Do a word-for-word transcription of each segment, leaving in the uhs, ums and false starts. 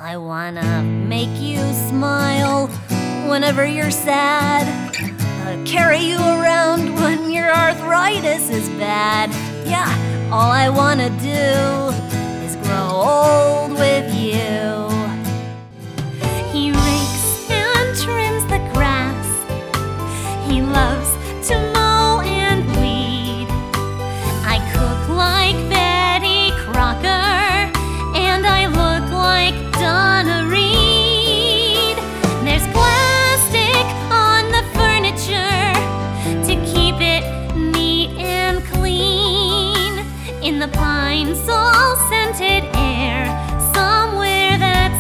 I wanna make you smile whenever you're sad, uh, carry you around when your arthritis is bad. Yeah, all I wanna do is grow old with you. He rakes and trims the grass. He loves to mow and weed. I cook like Betty Crocker, and I look like Donna Reed. There's plastic on the furniture to keep it neat and clean. In the pine sol scented air, somewhere that's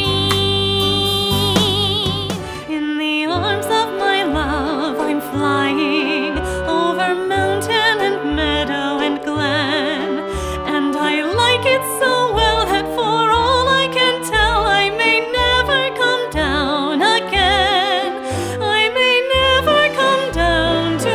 green. In the arms of my love, I'm flying over mountain and meadow and glen, and I like it so well that for all I can tell, I may never come down again. I may never come down to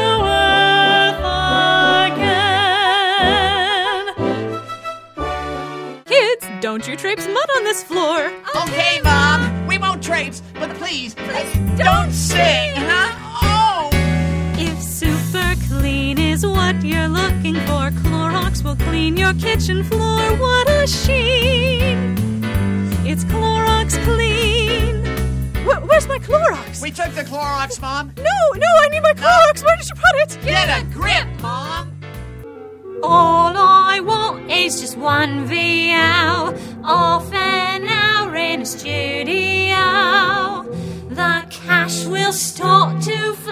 earth again. Kids, don't you traipse mud on this floor. Okay, Mom, we won't traipse, but please, please don't sing, huh? Oh! If super clean is what you're looking for, Clorox will clean your kitchen floor. What a sheen! It's Clorox Clean. Wh- where's my Clorox? We took the Clorox, Mom. No, no, I need my Clorox. Where did you put it? Get a grip, Mom. All I want is just one V O, off an hour in a studio. The cash will start to